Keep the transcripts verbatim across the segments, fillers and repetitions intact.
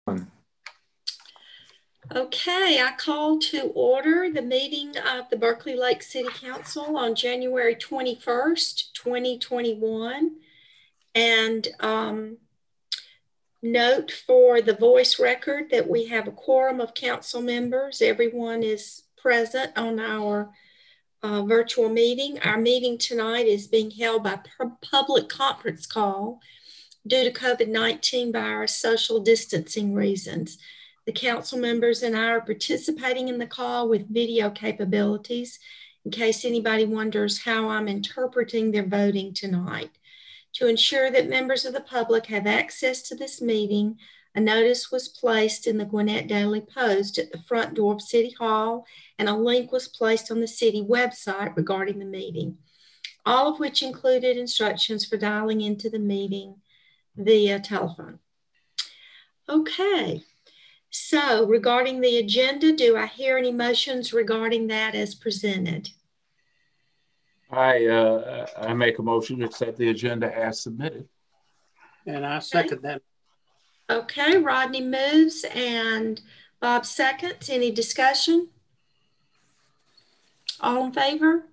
Okay, I call to order the meeting of the Berkeley Lake City Council on January twenty-first, twenty twenty-one. And um, note for the voice record that we have a quorum of council members. Everyone is present on our uh, virtual meeting. Our meeting tonight is being held by public conference call due to COVID nineteen virus social distancing reasons. The council members and I are participating in the call with video capabilities in case anybody wonders how I'm interpreting their voting tonight. To ensure that members of the public have access to this meeting, a notice was placed in the Gwinnett Daily Post at the front door of City Hall, and a link was placed on the city website regarding the meeting, all of which included instructions for dialing into the meeting via telephone. Okay. So regarding the agenda, do I hear any motions regarding that as presented? I uh, I make a motion to accept the agenda as submitted. And I second okay. that. Okay, Rodney moves and Bob seconds. Any discussion? All in favor?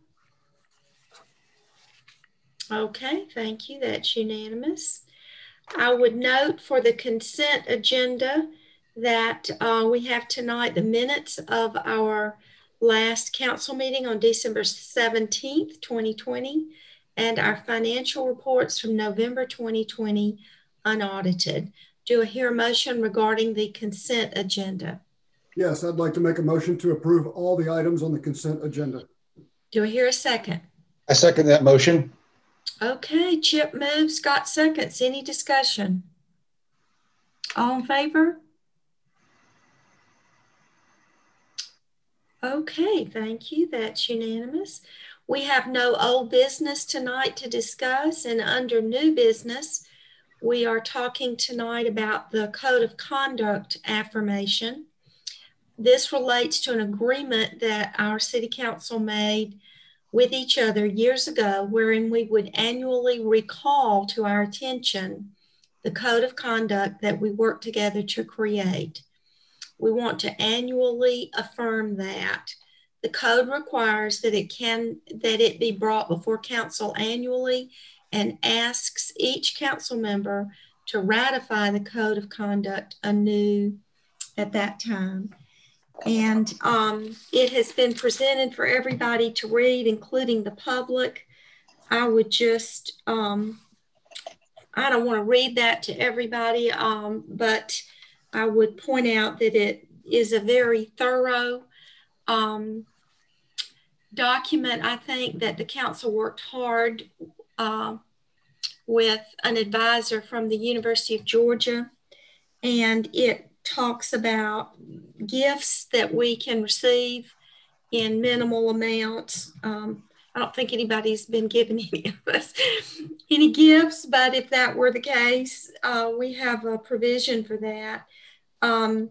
Okay, thank you. That's unanimous. I would note for the consent agenda that uh, we have tonight the minutes of our last council meeting on December seventeenth, twenty twenty, and our financial reports from November twenty twenty unaudited. Do I hear a motion regarding the consent agenda? Yes, I'd like to make a motion to approve all the items on the consent agenda. Do I hear a second? I second that motion. Okay, Chip moves, Scott seconds. Any discussion? All in favor? Okay, thank you. That's unanimous. We have no old business tonight to discuss, and under new business, we are talking tonight about the Code of Conduct affirmation. This relates to an agreement that our City Council made with each other years ago, wherein we would annually recall to our attention the Code of Conduct that we worked together to create. We want to annually affirm that. The code requires that it can that it be brought before council annually and asks each council member to ratify the Code of Conduct anew at that time. And um, it has been presented for everybody to read, including the public. I would just, um, I don't want to read that to everybody, um, but I would point out that it is a very thorough um, document. I think that the council worked hard uh, with an advisor from the University of Georgia, and it talks about gifts that we can receive in minimal amounts. Um, I don't think anybody's been giving any of us any gifts, but if that were the case, uh, we have a provision for that. Um,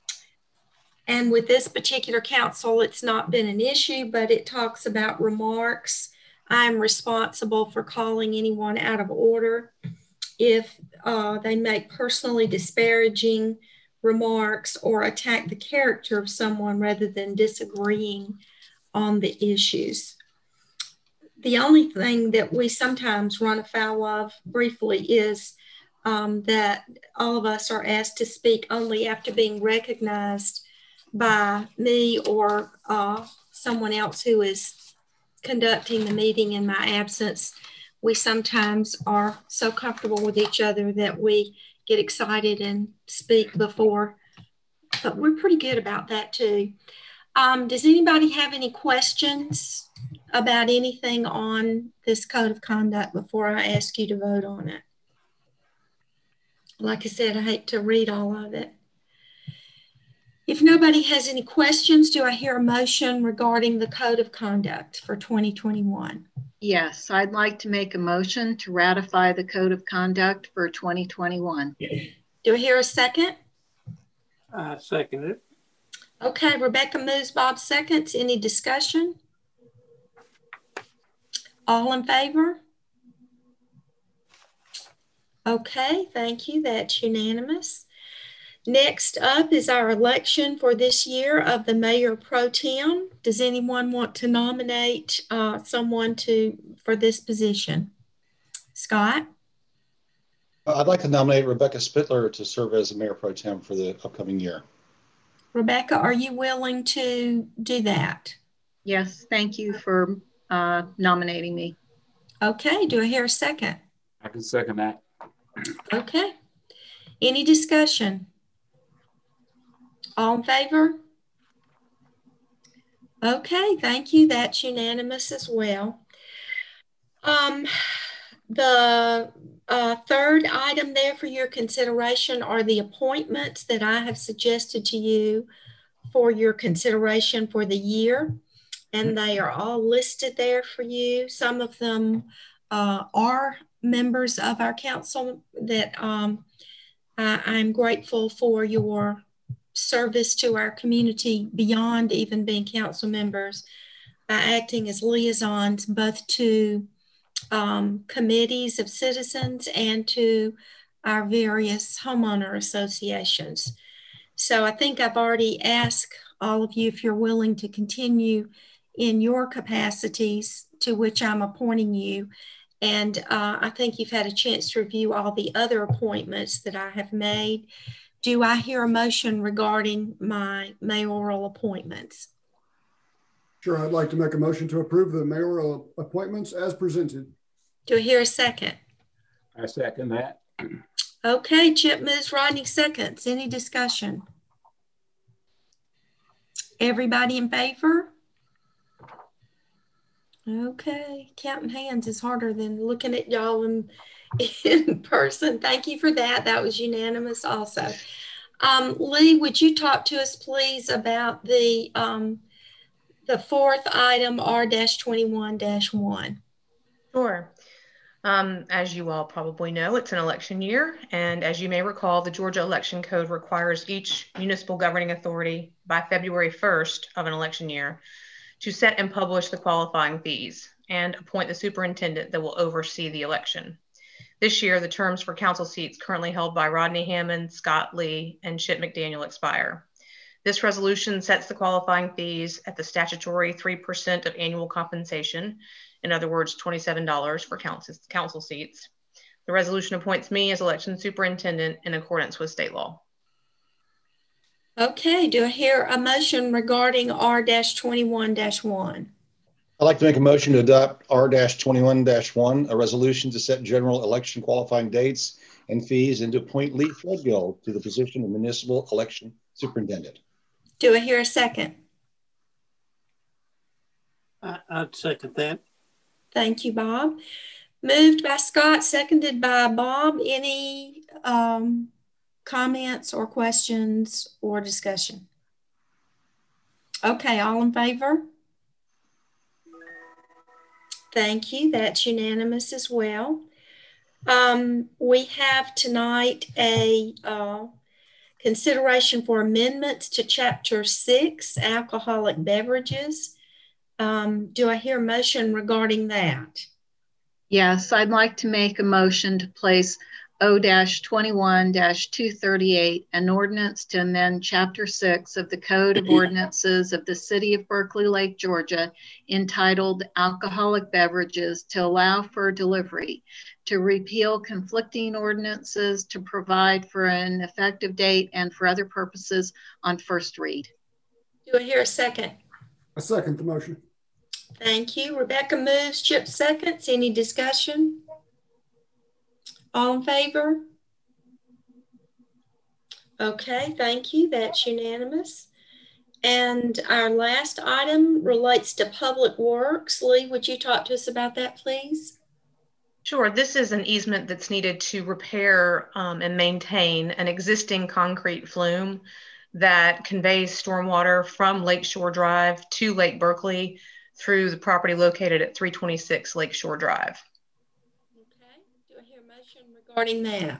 and with this particular council, it's not been an issue, but it talks about remarks. I'm responsible for calling anyone out of order if uh, they make personally disparaging remarks or attack the character of someone rather than disagreeing on the issues. The only thing that we sometimes run afoul of briefly is um, that all of us are asked to speak only after being recognized by me or uh, someone else who is conducting the meeting in my absence. We sometimes are so comfortable with each other that we get excited and speak before, but we're pretty good about that too. Um, does anybody have any questions about anything on this Code of Conduct before I ask you to vote on it? Like I said, I hate to read all of it. If nobody has any questions, do I hear a motion regarding the Code of Conduct for twenty twenty-one? Yes, I'd like to make a motion to ratify the Code of Conduct for twenty twenty-one. Do I hear a second? I second it. Okay, Rebecca moves, Bob seconds. Any discussion? All in favor? Okay, thank you. That's unanimous. Next up is our election for this year of the Mayor Pro Tem. Does anyone want to nominate uh, someone to for this position? Scott? I'd like to nominate Rebecca Spittler to serve as the Mayor Pro Tem for the upcoming year. Rebecca, are you willing to do that? Yes, thank you for uh, nominating me. Okay, do I hear a second? I can second that. Okay. Any discussion? All in favor? Okay, thank you. That's unanimous as well. Um, the uh, third item there for your consideration are the appointments that I have suggested to you for your consideration for the year. And they are all listed there for you. Some of them uh, are members of our council that um, I, I'm grateful for your service to our community beyond even being council members by acting as liaisons both to um, committees of citizens and to our various homeowner associations. So I think I've already asked all of you if you're willing to continue in your capacities to which I'm appointing you. And uh, I think you've had a chance to review all the other appointments that I have made. Do I hear a motion regarding my mayoral appointments? Sure, I'd like to make a motion to approve the mayoral appointments as presented. Do I hear a second? I second that. Okay, Chip moves, Rodney seconds. Any discussion? Everybody in favor? Okay, counting hands is harder than looking at y'all in, in person. Thank you for that. That was unanimous also. Um, Lee, would you talk to us, please, about the um, the fourth item, R twenty-one dash one? Sure. Um, as you all probably know, it's an election year. And as you may recall, the Georgia Election Code requires each municipal governing authority by February first of an election year to set and publish the qualifying fees and appoint the superintendent that will oversee the election. This year, the terms for council seats currently held by Rodney Hammond, Scott Lee, and Chip McDaniel expire. This resolution sets the qualifying fees at the statutory three percent of annual compensation, in other words, twenty-seven dollars for council, council seats. The resolution appoints me as election superintendent in accordance with state law. Okay, do I hear a motion regarding R twenty-one dash one? I'd like to make a motion to adopt R twenty-one dash one, a resolution to set general election qualifying dates and fees and to appoint Lee Threadgill to the position of municipal election superintendent. Do I hear a second? I, I'd second that. Thank you, Bob. Moved by Scott, seconded by Bob. Any um, comments or questions or discussion? Okay, all in favor? Thank you. That's unanimous as well. Um, we have tonight a uh, consideration for amendments to Chapter six, alcoholic beverages. Um, do I hear a motion regarding that? Yes, I'd like to make a motion to place O twenty-one two thirty-eight, an ordinance to amend Chapter six of the Code of Ordinances of the City of Berkeley Lake, Georgia, entitled Alcoholic Beverages, to allow for delivery, to repeal conflicting ordinances, to provide for an effective date, and for other purposes on first read. Do I hear a second? I second the motion. Thank you. Rebecca moves, Chip seconds. Any discussion? All in favor? Okay, thank you. That's unanimous. And our last item relates to Public Works. Lee, would you talk to us about that, please? Sure. This is an easement that's needed to repair um, and maintain an existing concrete flume that conveys stormwater from Lakeshore Drive to Lake Berkeley through the property located at three twenty-six Lakeshore Drive. Okay, do I hear a motion regarding that?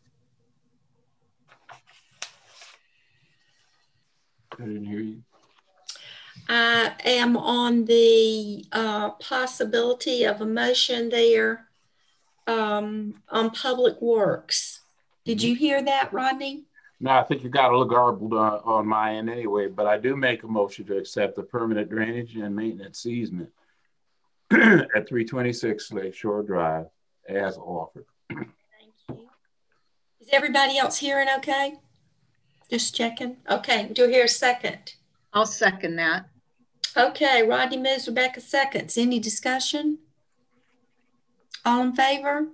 I didn't hear you. I am on the uh, possibility of a motion there um, on Public Works. Did you hear that, Rodney? No, I think you got a little garbled on, on my end anyway, but I do make a motion to accept the permanent drainage and maintenance easement at three twenty-six Lake Shore Drive as offered. Thank you. Is everybody else hearing okay? Just checking. Okay, do I hear a second? I'll second that. Okay, Rodney moves, Rebecca seconds. Any discussion? All in favor?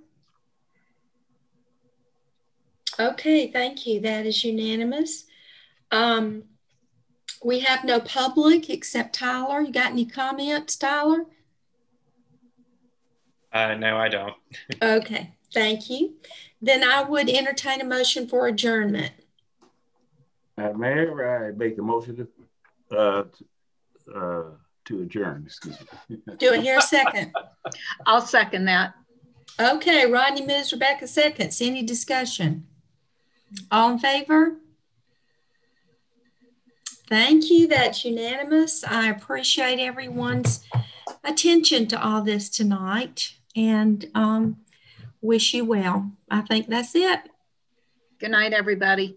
Okay, thank you. That is unanimous. Um, we have no public except Tyler. You got any comments, Tyler? Uh, no, I don't. Okay, thank you. Then I would entertain a motion for adjournment. Uh, Mayor, I make a motion to, uh, to, uh, to adjourn, excuse me. Do I hear a second? I'll second that. Okay, Rodney moves, Rebecca seconds. Any discussion? All in favor? Thank you. That's unanimous. I appreciate everyone's attention to all this tonight and um, wish you well. I think that's it. Good night, everybody.